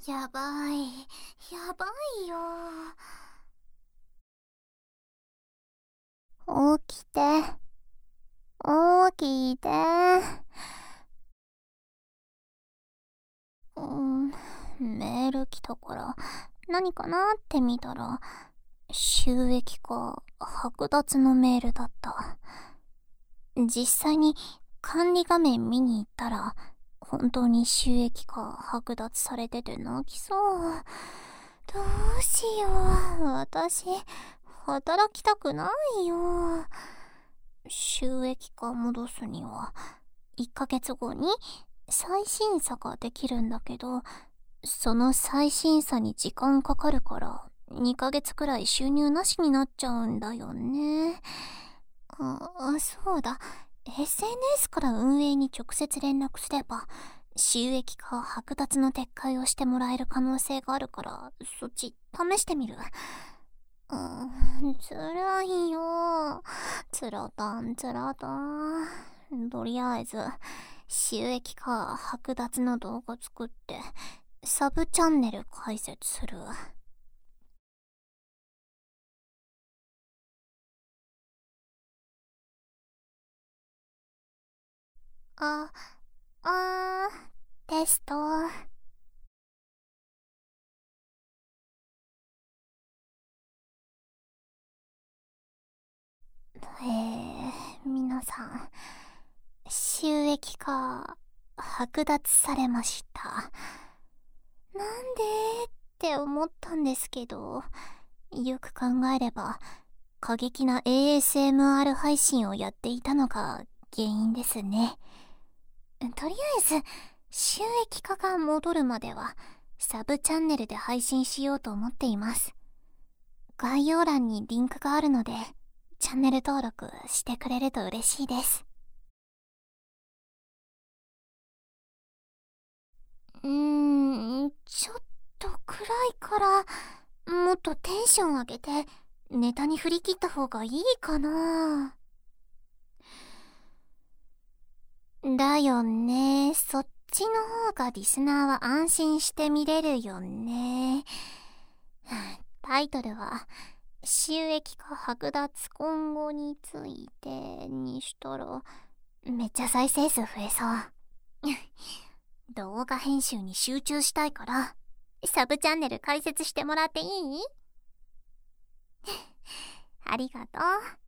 やばい、やばいよ。起きて、起きて。メール来たから何かなって見たら、収益化剥奪のメールだった。実際に管理画面見に行ったら、本当に収益化剥奪されてて泣きそう。どうしよう。私、働きたくないよ。収益化戻すには、1ヶ月後に再審査ができるんだけど、その再審査に時間かかるから、2ヶ月くらい収入なしになっちゃうんだよね。そうだ。SNS から運営に直接連絡すれば、収益化剥奪の撤回をしてもらえる可能性があるから、そっち試してみる。辛いよ。つらだんつらだ。とりあえず、収益化剥奪の動画作って、サブチャンネル開設する。あ、テスト。皆さん、収益化剥奪されました。なんでって思ったんですけど、よく考えれば、過激な ASMR 配信をやっていたのが原因ですね。とりあえず、収益化が戻るまでは、サブチャンネルで配信しようと思っています。概要欄にリンクがあるので、チャンネル登録してくれると嬉しいです。ちょっと暗いから、もっとテンション上げて、ネタに振り切った方がいいかな。だよね。そっちの方がリスナーは安心して見れるよね。タイトルは、収益化剥奪今後についてにしたら、めっちゃ再生数増えそう。動画編集に集中したいから、サブチャンネル開設してもらっていい？ありがとう。